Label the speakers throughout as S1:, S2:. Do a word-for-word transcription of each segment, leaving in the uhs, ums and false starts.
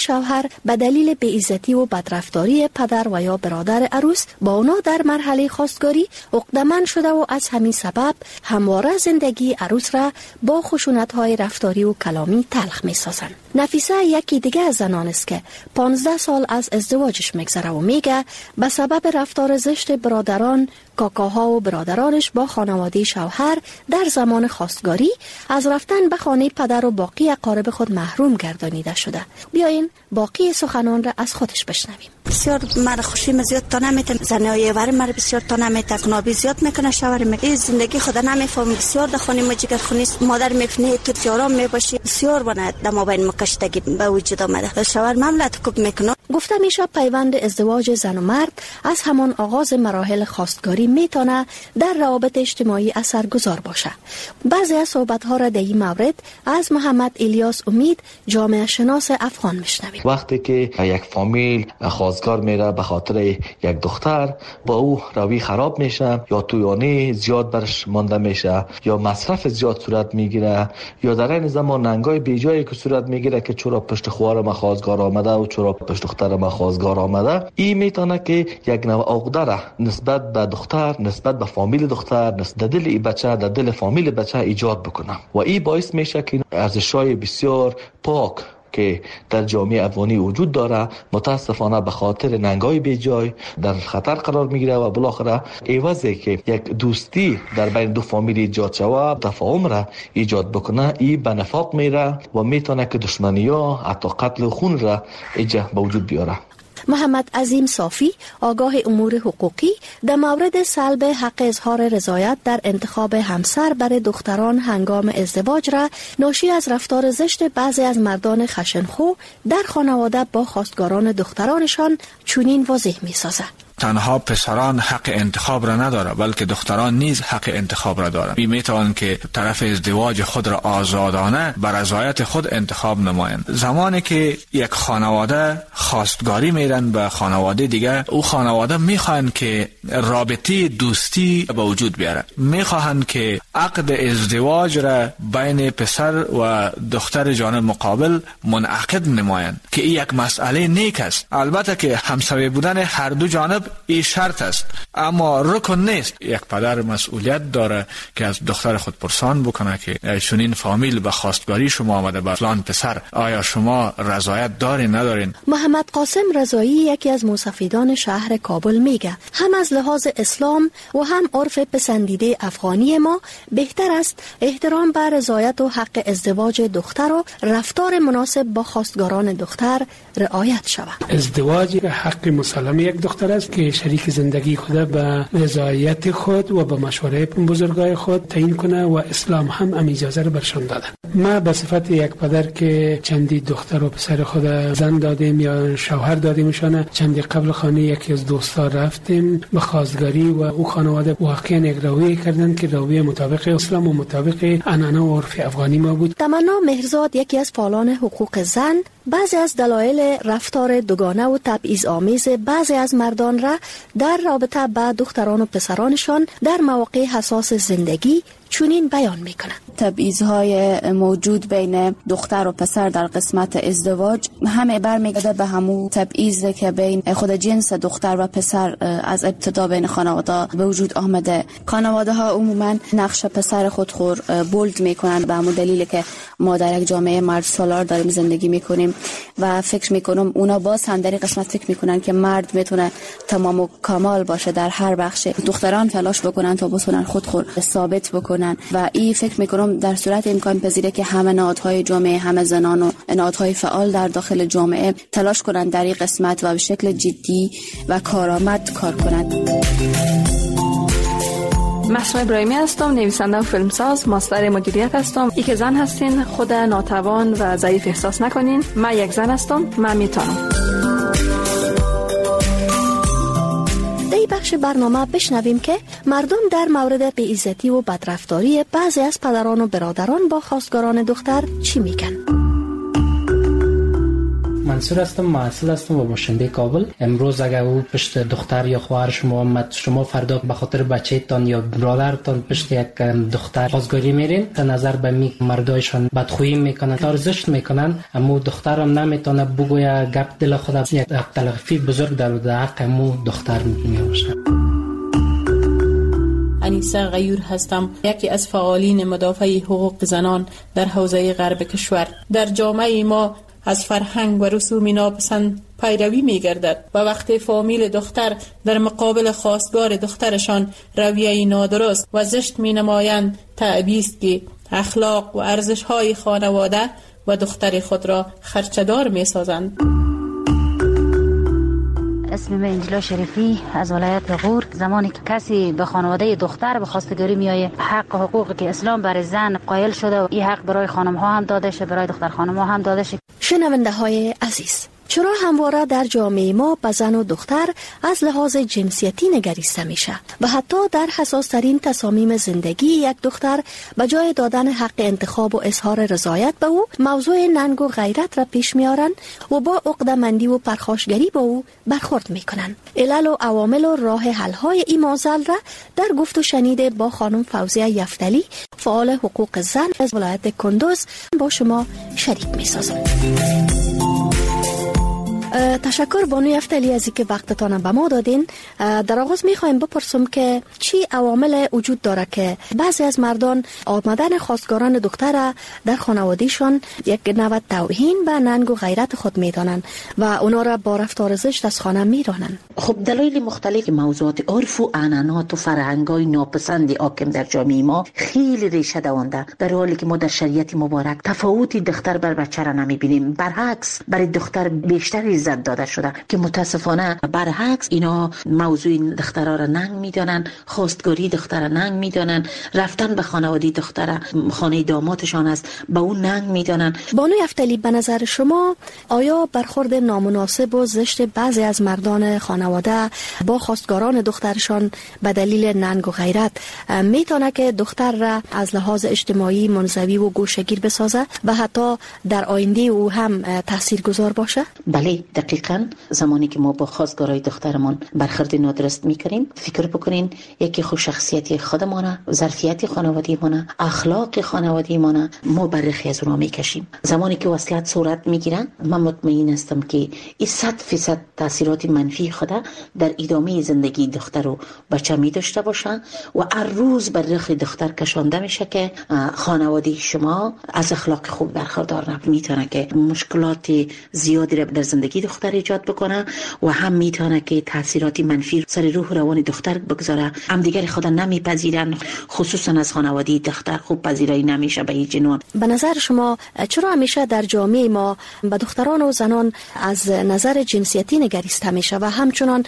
S1: شوهر به دلیل بی‌عزتی و بدرفتاری پدر و یا برادر عروس با اونا در مرحله خواستگاری عقده‌مند شده و از همین سبب همواره زندگی عروس را با خشونت‌های رفتاری و کلامی تلخ می‌سازند. نفیسه یکی دیگه از زنان است که پانزده سال از ازدواجش میگذره و میگه به سبب رفتار زشت برادران، کاکاها و برادرانش با خانواده شوهر در زمان خواستگاری از رفتن به خانه پدر و باقی اقارب خود محروم گردانیده شده. بیاین باقی سخنان را از خودش بشنویم.
S2: بسیار مرا خوشیم زیاد تا نمیتم، زنای ور مرا بسیار تا نمیتم، کنابی زیاد میکنه، شوهر میگه زندگی خود نمیفهم، بسیار در خانه ما جگر خونی مادر میفنه تو جارام میباشی، بسیار بنا در مابین مکشتگی به وجود آمده. شوهر مملت کوب میکنه.
S1: گفته میشه پیوند ازدواج زن و مرد از همان آغاز مراحل خواستگاری میتونه در روابط اجتماعی اثرگذار باشه. بعضی از صحبت‌ها را در این مورد از محمد الیاس امید، جامعه شناس افغان میشنویم.
S3: وقتی که یک فامیل خواستگار میره به خاطر یک دختر، با او روی خراب میشه یا تویانی زیاد برش مانده میشه یا مصرف زیاد صورت میگیره یا در این زمان ننگای بیجایی که صورت میگیره که چرا پشت خوار ما خواستگار آمده و چرا پشت دختر ما خواستگار آمده، این میتونه که یک نوع عقده نسبت به دختر، نسبت به فامیل دختر، نسبت دل ای بچه، در دل فامیل بچه ایجاد بکنه و این باعث میشه که ارزش‌های بسیار پاک که در جامعه افغانی وجود داره متاسفانه به خاطر ننگای بیجای در خطر قرار میگیره و بالاخره عوضی که یک دوستی در بین دو فامیل ایجاد شود، تفاهم را ایجاد بکنه، این به نفاق میره و میتونه که دشمنی ها حتی قتل و خون را ایجاد به وجود بیاره.
S1: محمد عظیم صافی، آگاه امور حقوقی، در مورد سلب حق اظهار رضایت در انتخاب همسر برای دختران هنگام ازدواج را ناشی از رفتار زشت بعضی از مردان خشنخو در خانواده با خواستگاران دخترانشان چنین واضح می‌سازد.
S4: تنها پسران حق انتخاب را نداره بلکه دختران نیز حق انتخاب را دارند. می میتوان که طرف ازدواج خود را آزادانه بر رضایت خود انتخاب نمایند. زمانی که یک خانواده خواستگاری میرن به خانواده دیگه، او خانواده میخواهند که رابطه دوستی به وجود بیاره، میخواهند که عقد ازدواج را بین پسر و دختر جانب مقابل منعقد نمایند که این یک مسئله نیک است. البته که همسایه بودن هر دو جانب این شرط است، اما رکن نیست. یک پدر مسئولیت داره که از دختر خود پرسان بکنه که چنین فامیل به خواستگاری شما آمده، به فلان پسر آیا شما رضایت دارین ندارین؟
S1: محمد قاسم رضایی، یکی از مستفیدان شهر کابل، میگه هم از لحاظ اسلام و هم عرف پسندیده افغانی ما بهتر است احترام بر رضایت و حق ازدواج دختر و رفتار مناسب با خواستگاران دختر رعایت شود.
S5: ازدواج حق مسلم یک دختر است که شریک زندگی خود به رضایت خود و به مشوره بزرگای خود تعیین کنه و اسلام هم ام اجازه را برشان داده. ما به صفت یک پدر که چندی دختر و پسر خود زن دادیم یا شوهر دادیمشان، چندی قبل خانه یکی از دوستا رفتیم به خواستگاری و او خانواده واقعا یک رویه کردند که رویه مطابق اسلام و مطابق عنعنه و عرف افغانی ما بود.
S1: تمنا مهرزاد، یکی از فعالان حقوق زن، بعضی از دلایل رفتار دوگانه و تبعیض آمیز بعضی از مردان را در رابطه با دختران و پسرانشان در مواقع حساس زندگی چنین بیان میکنند.
S6: تبعیض‌های موجود بین دختر و پسر در قسمت ازدواج همه برمیگرده به همون تبعیض که بین خود جنس دختر و پسر از ابتدا بین خانواده به وجود آمده. خانواده ها عموما نقش پسر خود خور بولد میکنن به همون دلیل که ما در یک جامعه مرد سالار داریم زندگی میکنیم و فکر میکنم اونا باز هم در این قسمت فکر میکنن که مرد میتونه تمام و کمال باشه در هر بخش، دختران تلاش بکنن تا بتونن خود خود ثابت بکنن و این فکر میکنم در صورت امکان پذیره که همه نهادهای جامعه، همه زنان و نهادهای فعال در داخل جامعه تلاش کنن در این قسمت و به شکل جدی و کارآمد کار کنند.
S7: محسن ابراهیمی هستم، نویسنده و فیلمساز، ماستر مدیریت هستم. ای که زن هستین خود ناتوان و ضعیف احساس نکنین. من یک زن هستم، من میتونم.
S1: بخش برنامه بشنویم که مردم در مورد بی‌عزتی و بدرفتاری بعضی از پدران و برادران با خواستگاران دختر چی میگن.
S8: منصور هستم، محصل هستم و باشنده کابل. امروز اگر او پشت دختر یا خواهر شما شما فردا به خاطر بچه‌تان یا برادرتان پشت یک دختر خواستگاری میرین، تا نظر به می مردایشان بدخویی میکنن، ارزش میکنن، اما دخترم نمیتونه بگویه گپ دل خود، یک تلافی بزرگ در حق مو دختر میباشه.
S9: انیسه غیور هستم، یکی از فعالین مدافع حقوق زنان در حوزه غرب کشور. در جامعه ما از فرهنگ و رسوم ناپسند پیروی می گردد و وقتی فامیل دختر در مقابل خواستگار دخترشان رویه نادرست و زشت می نمایند، تعبیست که اخلاق و ارزش های خانواده و دختر خود را خرچدار می سازند.
S10: اسم من انجلا شریفی از ولایت غور. زمانی که کسی به خانواده دختر به خواستگاری میآید، حق و حقوقی که اسلام برای زن قائل شده و این حق برای خانم ها هم داده شه، برای دختر خانم ها هم داده شه.
S1: شنونده های عزیز، چرا همواره در جامعه ما به زن و دختر از لحاظ جنسیتی نگریسته میشه و حتی در حساس ترین تصامیم زندگی یک دختر به جای دادن حق انتخاب و اظهار رضایت به او، موضوع ننگ و غیرت را پیش میارن و با عقده‌مندی و پرخاشگری با او برخورد میکنن؟ علل و عوامل و راه حل های این معضل را در گفت و شنید با خانم فوزیه یفتلی، فعال حقوق زن از ولایت کندوز، با شما شریک میسازم. تشکر بانو یفتلی از اینکه وقتتان به ما دادین. در آغاز میخوایم بپرسم که چی عوامل وجود داره که بعضی از مردان آمدن خواستگاران دختر در خانوادهشان یک نوع توهین به ننگ و غیرت خود میدانند و اونا را با رفتار زشت از خانه میرانند؟
S11: خب دلایل مختلف موضوعات عرف و عنعنات و فرهنگ‌های ناپسند حاکم در جامعه ما خیلی ریشه دوانده، در حالی که ما در شریعت مبارک تفاوتی دختر بر بچه را نمیبینیم. برعکس برای دختر بیشتر عزت داده شده که متاسفانه برعکس اینا موضوع دخترها را ننگ میدانن، خواستگاری دختر را ننگ میدانن، رفتن به خانواده دختر خانه دامادشان است به اون ننگ میدانن.
S1: بانو یفتلی، به نظر شما آیا برخورد نامناسب و زشت بعضی از مردان خانواده با خواستگاران دخترشان به دلیل ننگ و غیرت میتونه که دختر را از لحاظ اجتماعی منزوی و گوشه‌گیر بسازه و حتی در آینده او هم تاثیرگذار باشه؟
S11: بله، دقیقاً. زمانی که ما با خواستگارای دخترمان برخورد نادرست میکنیم، فکر بکنین یکی خود شخصیت خودمانه، ظرفیت خانوادگیمانه، اخلاق خانوادگیمانه ما برخی از اونها میکشیم. زمانی که وصلت صورت میگیرن، من مطمئن هستم که این صد فیصد تاثیرات منفی خود در ادامه زندگی دختر و بچه می داشته باشن و هر روز بر رخ دختر کشانده میشه که خانواده شما از اخلاق خوب برخوردار نمیتونه که مشکلات زیادی را در زندگی دختر ایجاد بکنه و هم میتونه که تاثیرات منفی سر روح روان دختر بگذاره. هم دیگر خود نمیپذیرن، خصوصا از خانواده دختر خوب پذیرایی نمیشه به هیچ عنوان.
S1: به نظر شما چرا همیشه در جامعه ما به دختران و زنان از نظر جنسیتی نگریسته میشه و همچنان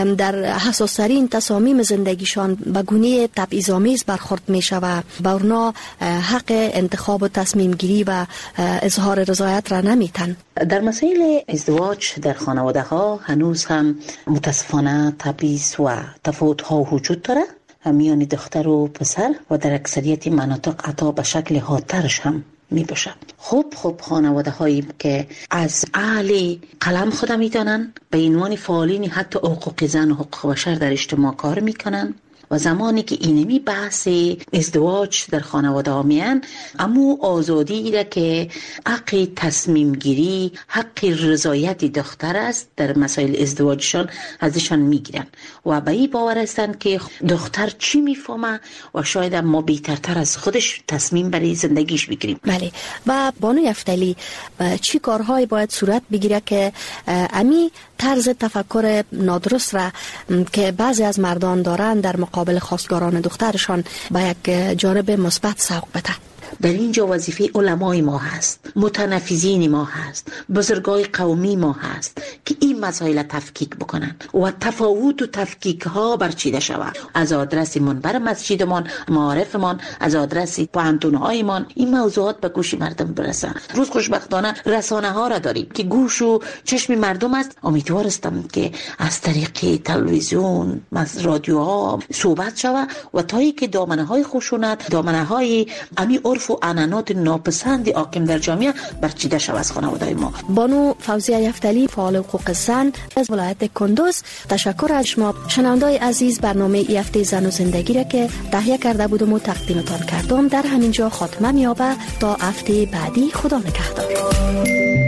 S1: در حساس‌ترین تصامیم زندگیشان به گونه تبعیض‌آمیز برخورد میشه و به اونها حق انتخاب و تصمیم گیری و اظهار رضایت را نمیتن؟
S11: در مسائل ازدواج در خانواده ها هنوز هم متاسفانه تبعیض و تفاوت ها وجود داره میان دختر و پسر و در اکثریت مناطق حتی به شکل حادترش هم می باشه. خوب خوب خانواده هایی که از اهل قلم خود می دانن به عنوان فعالین حتی حقوق زن و حقوق بشر در اجتماع کار میکنن و زمانی که اینمی بحث ازدواج در خانواده ها میان، اما آزادی را که حق تصمیم گیری، حق رضایت دختر است در مسائل ازدواجشان ازشان میگیرن و به این باور هستند که دختر چی میفهمه و شاید ما بهترتر از خودش تصمیم برای زندگیش بگیریم.
S1: بله. و بانو یفتلی، چی کارهایی باید صورت بگیره که امی طرز تفکر نادرست را که بعضی از مردان دارند در مقابل خواستگاران دخترشان به یک جانب مثبت سوق بده؟
S11: در اینجا وظیفه علمای ما هست، متنفذین ما هست، بزرگای قومی ما هست که این مسائل تفکیک بکنن و تفاوت و تفکیک ها برچیده شود. از آدرس منبر مسجدمان، معارفمان، از آدرس پوهنتون‌هایمان این موضوعات به گوش مردم برسن. روز خوشبختانه رسانه ها را داریم که گوش و چشم مردم است. امیدوارستم که از طریق تلویزیون، رادیوها صحبت شود و تا اینکه دامنه های خشونت، دامنه های امی عرف و عنعنات ناپسند حاکم در جامعه برچیده شود از خانواده ما.
S1: بانو فوزیه یفتلی فعال حقوق زن از ولایت کندوز، تشکر از شما شنوندای عزیز. برنامه ای هفته زن و زندگی را که تهیه کرده بودم و تقدیمتان کردم در همینجا خاتمه می‌یابد. تا هفته بعدی خدا نگهدار.